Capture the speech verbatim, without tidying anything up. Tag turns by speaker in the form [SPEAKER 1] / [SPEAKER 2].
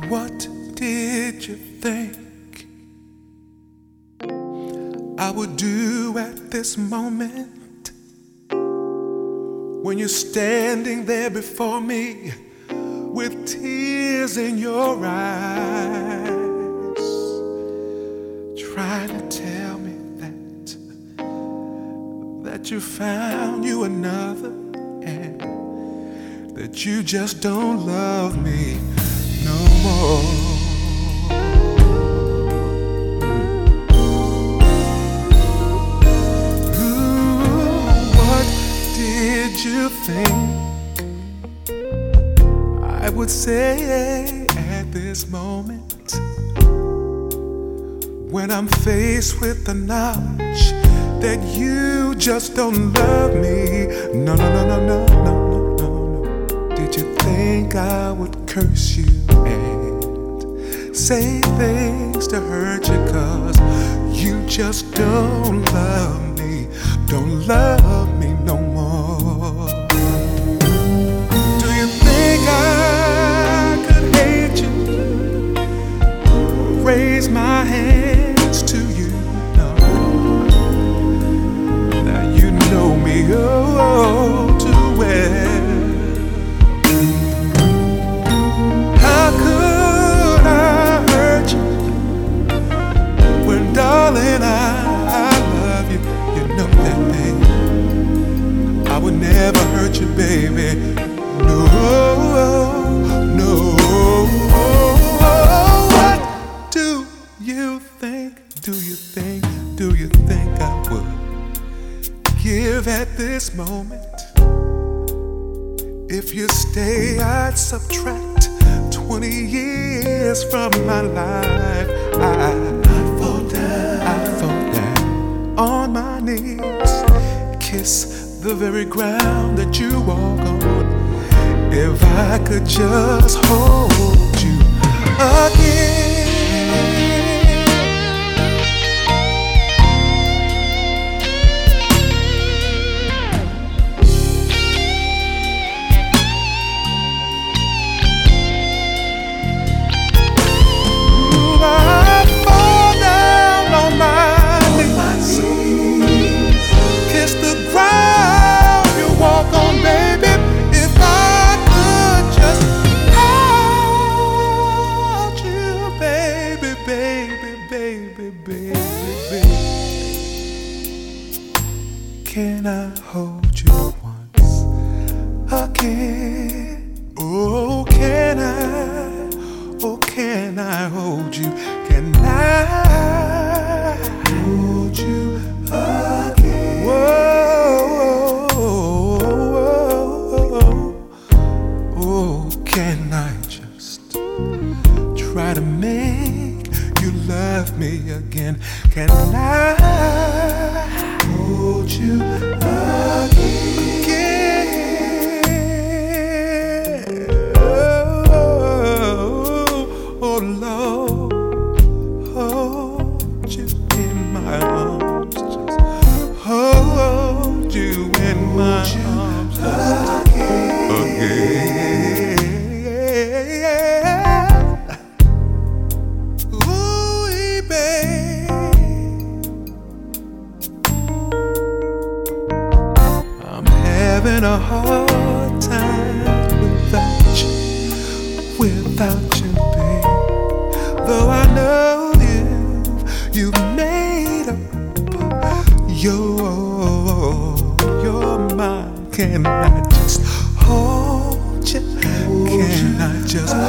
[SPEAKER 1] What did you think I would do at this moment when you're standing there before me with tears in your eyes, trying to tell me that that you found you another and that you just don't love me no more. Ooh, what did you think I would say at this moment when I'm faced with the knowledge that you just don't love me? No, no, no, no, no, no, no, no. Did you think I would curse you and say things to hurt you 'cause you just don't love me, don't love me no more? Do you think I could hate you, raise my hands to you? No. Now you know me oh too well. Darling, I, I love you. You know that, baby. I would never hurt you, baby. No, no. What do you think? Do you think? Do you think I would give at this moment? If you stay, I'd subtract twenty years from my life. I I fall down on my knees, kiss the very ground that you walk on. If I could just hold you again. Can I hold you once again? Oh, can I? Oh, can I hold you? Can I hold you again? Whoa, oh, can I just try to make you love me again? Can I hold you again? Oh, oh Lord, hold you in my arms, just hold you in my arms again. again. Ooh, baby. Having a hard time without you, without you, babe. Though I know you, you've made up your, your mind. Can I just hold you? Can I just